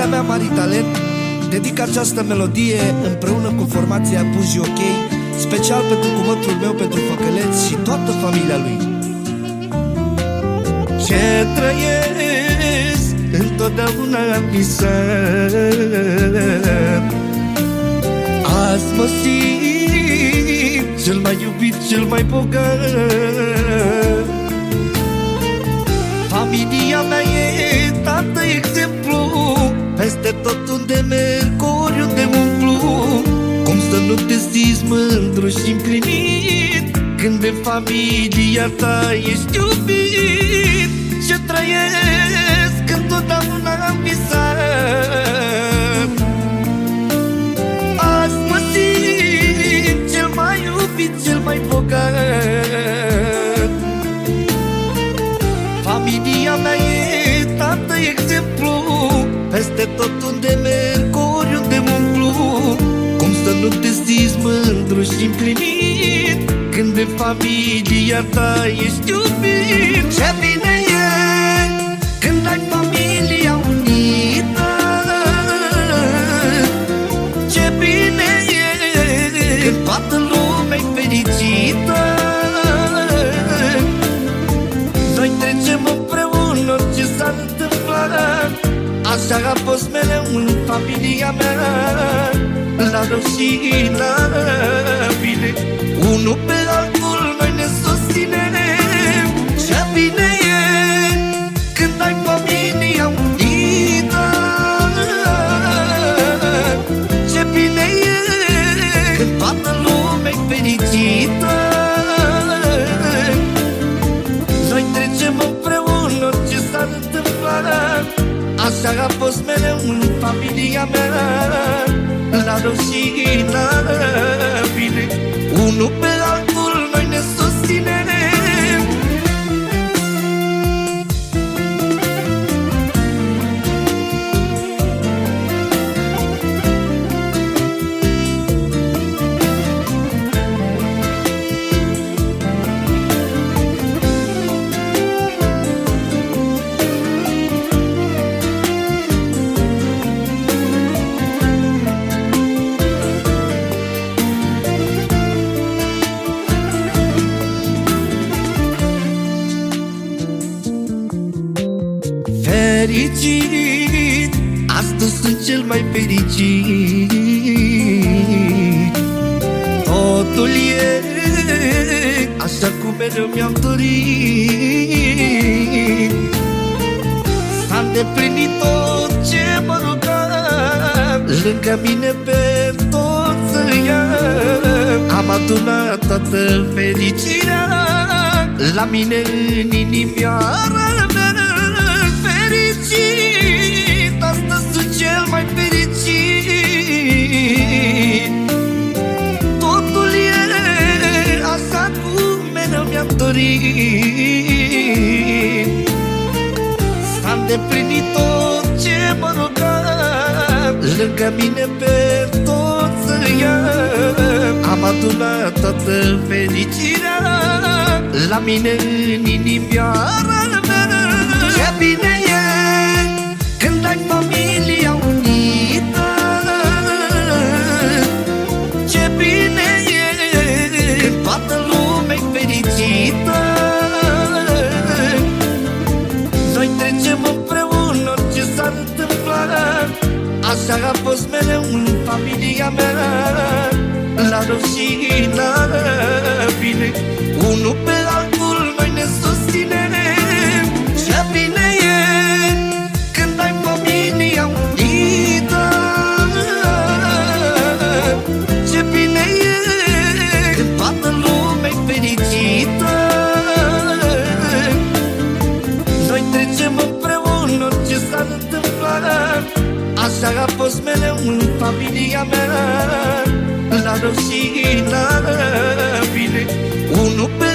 mea Mari Talent dedic această melodie împreună cu formația Buji OK, special pentru cumătrul meu, pentru Făcăleț și toată familia lui. Ce trăiesc întotdeauna am visat, azi mă simt cel mai iubit, cel mai bogat. Familia mea e tată exemplu, peste tot unde merg, oriunde umplu. Cum să nu te simți mândru și împlinit când în familia ta ești iubit? Ce trăiesc întotdeauna am visat, azi mă simt cel mai iubit, cel mai bogat. Familia mea e tată exemplu, peste tot unde merg, oriunde umplu. Cum să nu te simți mândru și împlinit când în familia ta ești iubit? Ce bine e când ai familia unită, ce bine e când toată lumea-i fericită. Noi trecem împreună orice s-ar întâmpla, așa a fost mereu în familia mea, la rău și la bine. Unul pe altul noi ne susținem. Ce bine e când ai familia unită, ce bine e când toată lumea-i fericită. Noi trecem împreună orice s-ar întâmpla, așa a fost mereu în familia mea, la rău și la bine. Unul pe altul noi ne susținem. Fericit, astăzi sunt cel mai fericit. Totul e așa cum mereu mi-am dorit. S-a îndeplinit tot ce mă rugam, lângă mine pe tot să iau. Am adunat toată fericirea la mine în inimioara mea. Fericit, astăzi sunt cel mai fericit. Totul e așa cum mereu mi-am dorit. S-a îndeplinit tot ce mă rugam, lângă mine pe tot să iau. Am adunat toată fericirea la mine în inimioara mea. Ce bine e când ai familia unită, ce bine e când toată lumea-i fericită. Noi trecem împreună orice s-ar întâmpla, așa a fost mereu în familia mea, la rău și la bine. Unul pe altul noi ne susținem. Ce bine e când ai familia unită, ce bine e când toată lumea-i fericită. Noi trecem împreună orice s-ar întâmpla, așa a fost mereu în familia mea, la rău și la bine. Unul pe